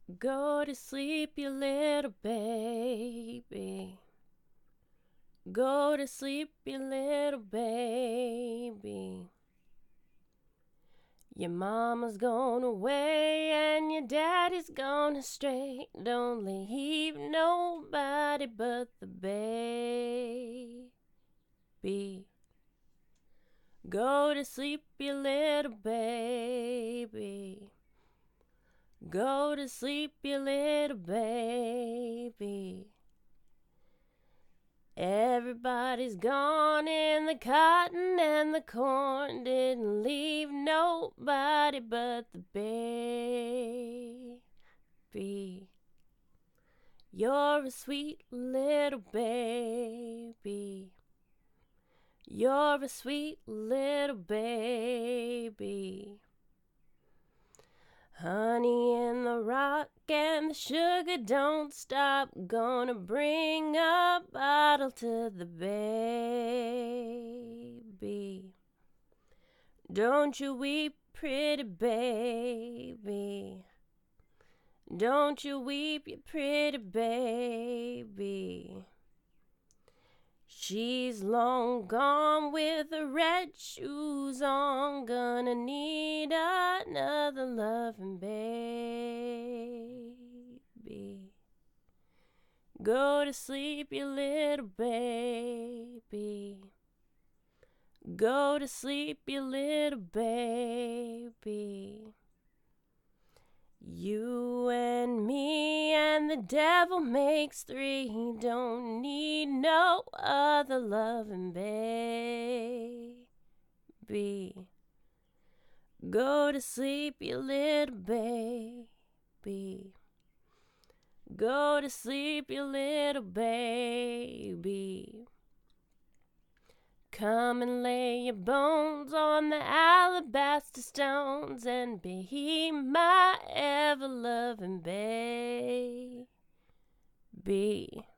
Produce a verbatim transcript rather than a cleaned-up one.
Go to sleep, you little baby. Go to sleep, you little baby. Your mama's gone away and your daddy's gone astray. Don't leave nobody but the baby. Go to sleep, you little baby. Go to sleep, you little baby. Everybody's gone in the cotton and the corn. Didn't leave nobody but the baby. You're a sweet little baby. You're a sweet little baby. Honey in the rock and the sugar don't stop. Gonna bring a bottle to the baby. Don't you weep, pretty baby. Don't you weep, you pretty baby. She's long gone with the red shoes on. Gonna need another loving baby. Go to sleep, you little baby. Go to sleep, you little baby. You and me and the devil makes three. Don't need no other loving baby. Go to sleep, you little baby. Go to sleep, you little baby. Come and lay your bones on the alabaster stones and be my ever-loving baby.